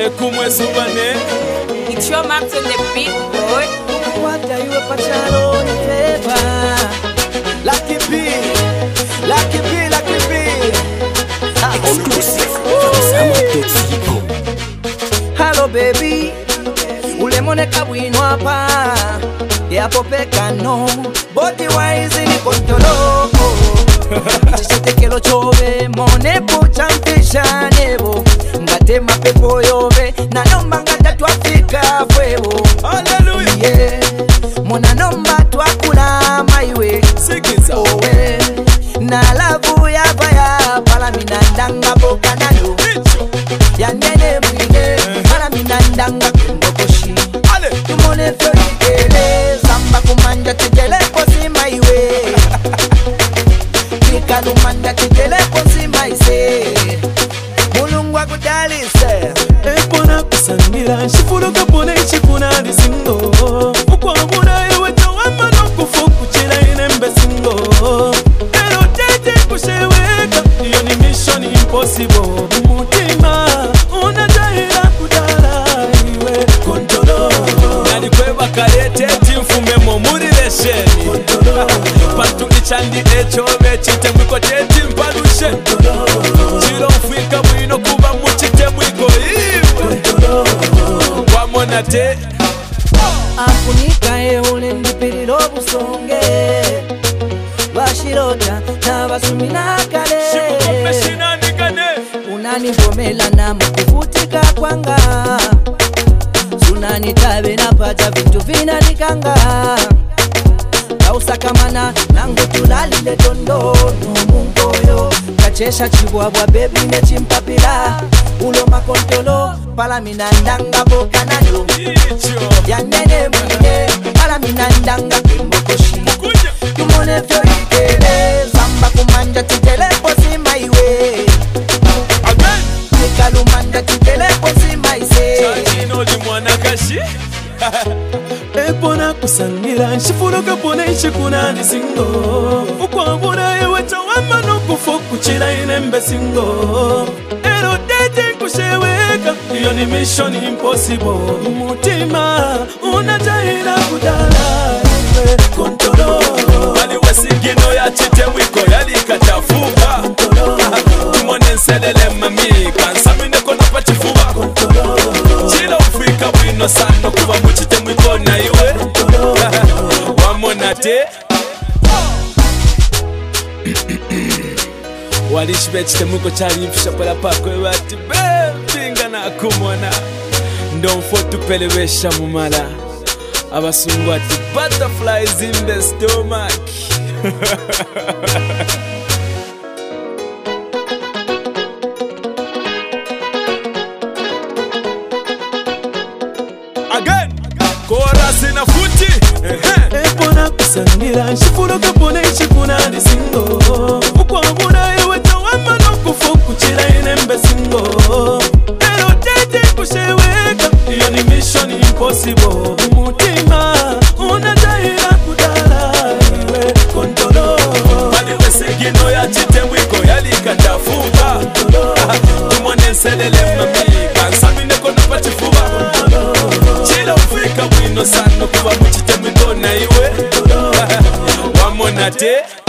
Kumwe subane. It's your Max on the beat, boy. What are you a chalo in favor? Lucky B, Lucky B, Lucky B. Exclusive from Samo.co. Hello baby, ulemone kabwino hapa. Yapo pekano, body wise ni kontolo. Chichetekelo chove, mone puchampisha nebo. Ngate mapepo yove, na nomba ngata tuafika fwebo. Hallelujah. Yeah, mona nomba tuakula maiwe. Sikiza. Owe, na lavu ya baya, pala minandanga boka nalo. Ya nene mwine, pala minandanga kumbokoshi. Tumone fyo ikele, samba kumanda tijele kosi maiwe. Kalumanda kitele kosi maise mulungwa kudalise Epona kusangira Shifuruka pone chikuna disingo Ukwamuna ewe tawama no kufuku chila inembe singo Ero tete kusheweka Iyo ni mission impossible Mutima unajahira kudala iwe Kontolo Nani kweba karete timfume momuri lesheni Kontolo Pantu ichandi echobe chite mwiko teti mpalushe Chiro mfika mwino kuba muchite mwiko iwe Wamona te Afunika eule ndipirilo busonge Bashirota na basumina kale Shimukombe shinandikane Unanivomela na mkufutika kwanga Sunani tabe na pata vitu vina nikanga Kausakamana nangu tulalile tondo Numungoyo Kachesha chibwabwa baby ne chimpapila Ulo makontolo Pala minandanga boka nalo Ya nene mwine Pala minandanga kumbokoshi Tumone fyo ikele Samba kumanja titele posi maiwe Nikalumanda titele posi maise Chajino di mwana kashi Epona kusangira Shifuruka pone chikuna disingo Ukwamuna ewe tawama no kufuku chila inembe singo Ero tete kusheweka Iyo ni mission impossible Mutima unajahira kudala iwe Kontolo Wali wesigino ya chite wiko yali katafuka Kontolo Tumone nselele mami Kansamine kono pachifuwa Kontolo Chila ufika wino sano kuwa muchite mwiko na iwe Wamona te Walishbe chite mwiko chali mfisha pala pako wati Bebinga na kumona Ndonfo tupelewesha mumala Abasungu ati butterflies in the stomach Again Chorus in a footy Epona kusangira Shifuruka pone chikuna disingo Ukwamuna ewe tawama no kufuku chila inembe singo Ero tete kusheweka Iyo ni mission impossible Mutima unajahira kudala iwe Kontolo Wali wesigino ya chite mwiko yali katafuka Tumone nselele mami Kansamine kono pachifuwa Chila ufika wino sano kuwa muchite mwiko na iwe Wamona te